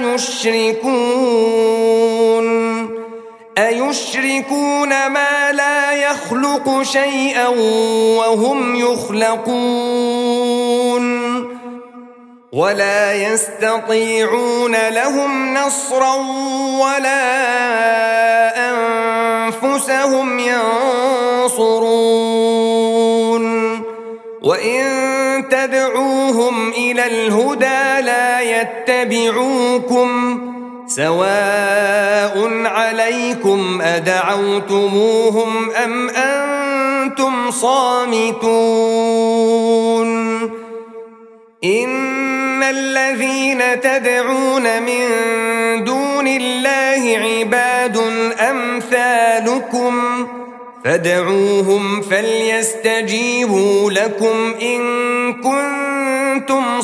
يشركون أيشركون ما لا يخلق شيئا وهم يخلقون ولا يستطيعون لهم نصرا ولا أنفسهم ينصرون وإن تدعوهم إلى الهدى لا يتبعوكم سواء عليكم أدعوتموهم أم أنتم صامتون إن الذين تدعون من دون الله عباد أمثالكم فادعوهم فليستجيبوا لكم إن كنتم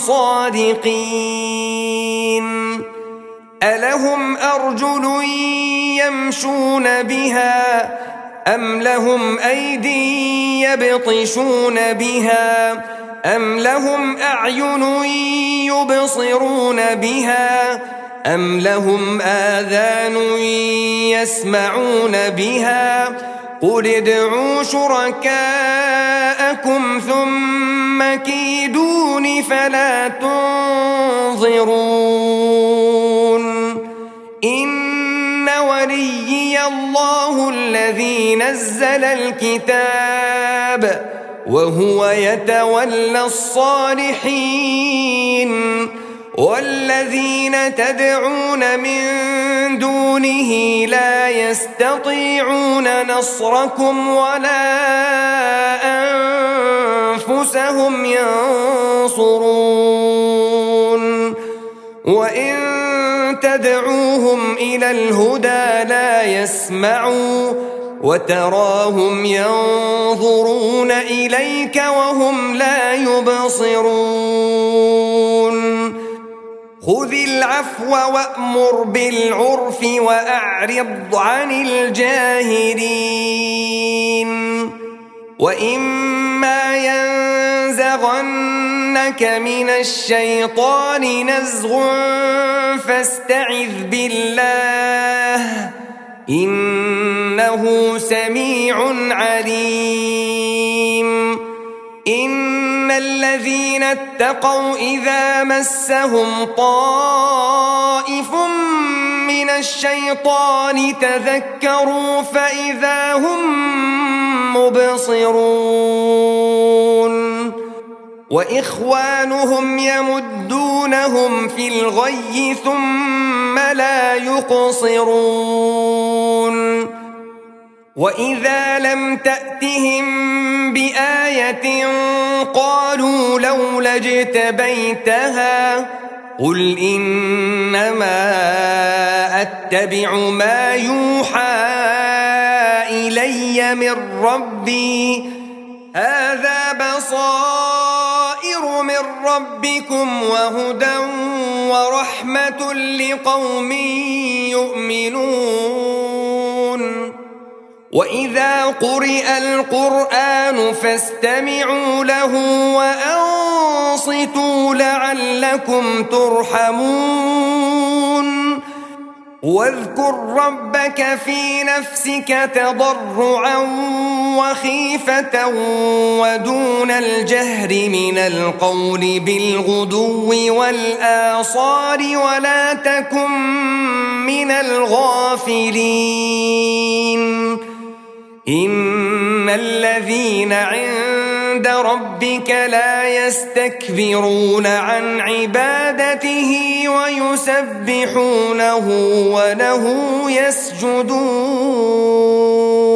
صادقين ألهم أرجل يمشون بها أم لهم أيدي يبطشون بها أم لهم أعين يبصرون بها أم لهم آذان يسمعون بها قل ادعوا شركاءكم ثم كيدون فلا تنظرون إن وليي الله الذي نزل الكتاب وهو يتولى الصالحين والذين تدعون من دونه لا يستطيعون نصركم ولا أنفسهم ينصرون وإن تدعوهم إلى الهدى لا يسمعوا وتراهم ينظرون إليك وهم لا يبصرون خذ العفو وأمر بالعرف وأعرض عن الجاهلين وإما ينزغنك من الشيطان نزغ فاستعذ بالله إنه سميع عليم إن الذين اتقوا إذا مسهم طائف من الشيطان تذكروا فإذا هم مبصرون وإخوانهم يمدونهم في الغي ثم لا يقصرون وإذا لم تأتهم بآية قالوا لولا اجتبيتها قل إنما أتبع ما يوحى إلي من ربي هذا بصائر من ربكم وهدى ورحمة لقوم يؤمنون وإذا قرئ القرآن فاستمعوا له وأنصتوا لعلكم ترحمون واذكر ربك في نفسك تضرعا وخيفة ودون الجهر من القول بالغدو والآصال ولا تكن من الغافلين إن الذين عند ربك لا يستكبرون عن عبادته ويسبحونه وله يسجدون